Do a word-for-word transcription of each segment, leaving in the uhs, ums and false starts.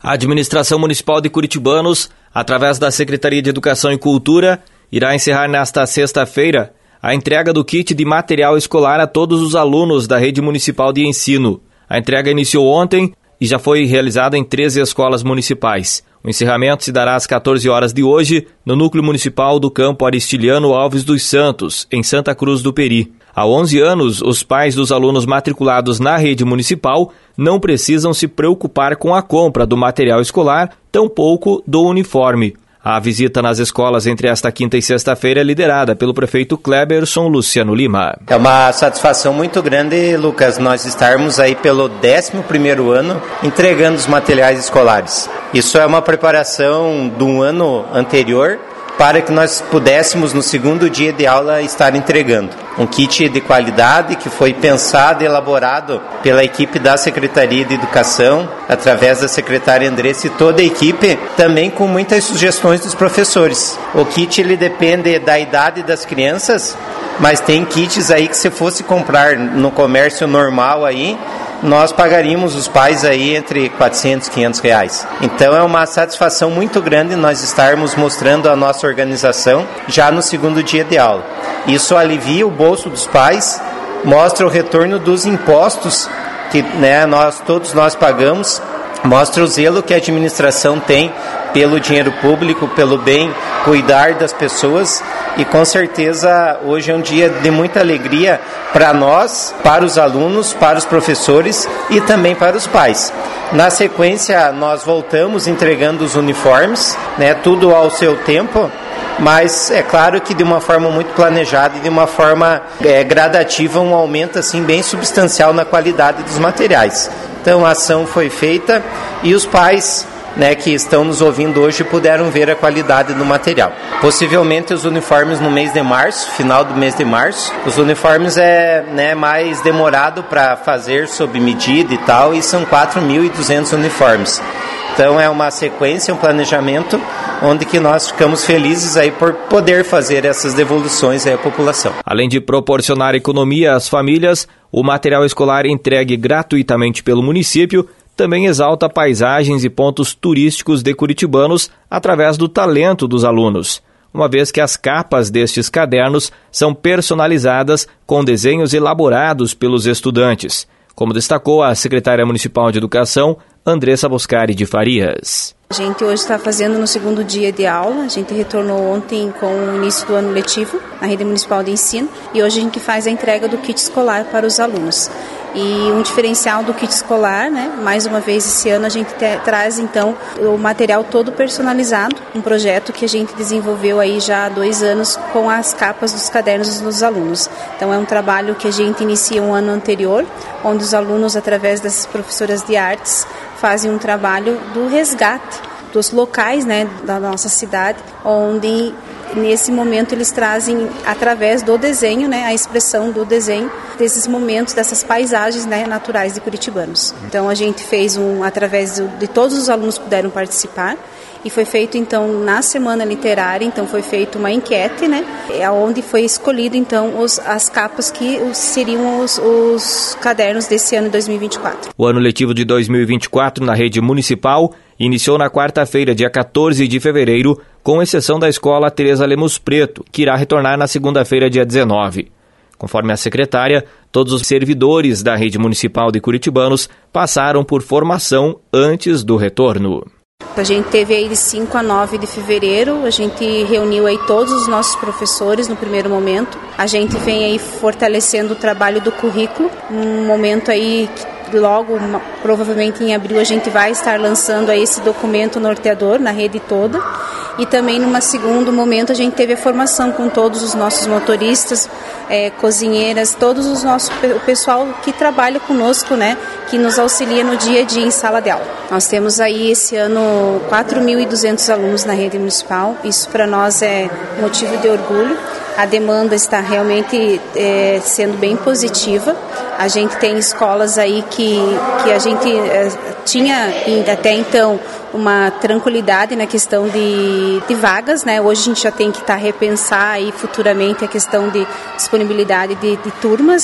A Administração Municipal de Curitibanos, através da Secretaria de Educação e Cultura, irá encerrar nesta sexta-feira a entrega do kit de material escolar a todos os alunos da Rede Municipal de Ensino. A entrega iniciou ontem e já foi realizada em treze escolas municipais. O encerramento se dará às quatorze horas de hoje no Núcleo Municipal do Campo Aristiliano Alves dos Santos, em Santa Cruz do Peri. Há onze anos, os pais dos alunos matriculados na rede municipal não precisam se preocupar com a compra do material escolar, tampouco do uniforme. A visita nas escolas entre esta quinta e sexta-feira é liderada pelo prefeito Cleberson Luciano Lima. É uma satisfação muito grande, Lucas, nós estarmos aí pelo décimo primeiro ano entregando os materiais escolares. Isso é uma preparação do ano anterior para que nós pudéssemos, no segundo dia de aula, estar entregando. Um kit de qualidade que foi pensado e elaborado pela equipe da Secretaria de Educação, através da secretária Andressa e toda a equipe, também com muitas sugestões dos professores. O kit ele depende da idade das crianças, mas tem kits aí que se fosse comprar no comércio normal aí, nós pagaríamos os pais aí entre quatrocentos e quinhentos reais. Então é uma satisfação muito grande nós estarmos mostrando a nossa organização já no segundo dia de aula. Isso alivia o bolso dos pais, mostra o retorno dos impostos que né, nós, todos nós pagamos, mostra o zelo que a administração tem pelo dinheiro público, pelo bem cuidar das pessoas, e com certeza hoje é um dia de muita alegria para nós, para os alunos, para os professores e também para os pais. Na sequência nós voltamos entregando os uniformes, né, tudo ao seu tempo, mas é claro que de uma forma muito planejada e de uma forma é, gradativa, um aumento assim bem substancial na qualidade dos materiais. Então a ação foi feita e os pais, né, que estão nos ouvindo hoje puderam ver a qualidade do material. Possivelmente os uniformes no mês de março, final do mês de março. Os uniformes é né, mais demorado para fazer sob medida e tal, e são quatro mil e duzentos uniformes. Então é uma sequência, um planejamento, onde que nós ficamos felizes aí por poder fazer essas devoluções aí à população. Além de proporcionar economia às famílias, o material escolar entregue gratuitamente pelo município também exalta paisagens e pontos turísticos de curitibanos através do talento dos alunos, uma vez que as capas destes cadernos são personalizadas com desenhos elaborados pelos estudantes, como destacou a secretária municipal de Educação, Andressa Boscari de Farias. A gente hoje está fazendo no segundo dia de aula, a gente retornou ontem com o início do ano letivo na Rede Municipal de Ensino e hoje a gente faz a entrega do kit escolar para os alunos. E um diferencial do kit escolar, né? Mais uma vez esse ano a gente te, traz então o material todo personalizado, um projeto que a gente desenvolveu aí já há dois anos com as capas dos cadernos dos alunos. Então é um trabalho que a gente inicia um ano anterior, onde os alunos, através das professoras de artes, fazem um trabalho do resgate dos locais, né, da nossa cidade, onde nesse momento eles trazem, através do desenho, né, a expressão do desenho desses momentos, dessas paisagens, né, naturais de curitibanos. Então a gente fez um, através de, de todos os alunos puderam participar, e foi feito então na semana literária, então foi feita uma enquete, né, onde foi escolhido então os, as capas que os, seriam os, os cadernos desse ano de dois mil e vinte e quatro. O ano letivo de dois mil e vinte e quatro na rede municipal iniciou na quarta-feira, dia quatorze de fevereiro, com exceção da escola Tereza Lemos Preto, que irá retornar na segunda-feira, dia dezenove. Conforme a secretária, todos os servidores da rede municipal de curitibanos passaram por formação antes do retorno. A gente teve aí de cinco a nove de fevereiro, a gente reuniu aí todos os nossos professores no primeiro momento. A gente vem aí fortalecendo o trabalho do currículo, um momento aí que logo, provavelmente em abril, a gente vai estar lançando aí esse documento norteador na rede toda. E também, num segundo momento, a gente teve a formação com todos os nossos motoristas, é, cozinheiras, todos os nossos, o pessoal que trabalha conosco, né, que nos auxilia no dia a dia em sala de aula. Nós temos aí esse ano quatro mil e duzentos alunos na rede municipal, isso para nós é motivo de orgulho. A demanda está realmente é, sendo bem positiva. A gente tem escolas aí que, que a gente é, tinha até então uma tranquilidade na questão de, de vagas, né? Hoje a gente já tem que estar tá, repensar aí futuramente a questão de disponibilidade de, de turmas.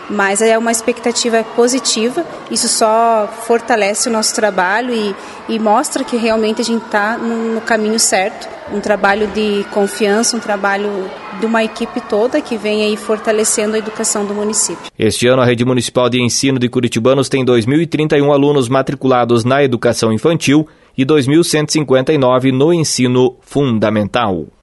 mas é uma expectativa positiva. Isso só fortalece o nosso trabalho e, e mostra que realmente a gente está no, no caminho certo. Um trabalho de confiança, um trabalho de uma equipe toda que vem aí fortalecendo a educação do município. Este ano, a Rede Municipal de Ensino de Curitibanos tem dois mil e trinta e um alunos matriculados na educação infantil e dois mil cento e cinquenta e nove no ensino fundamental.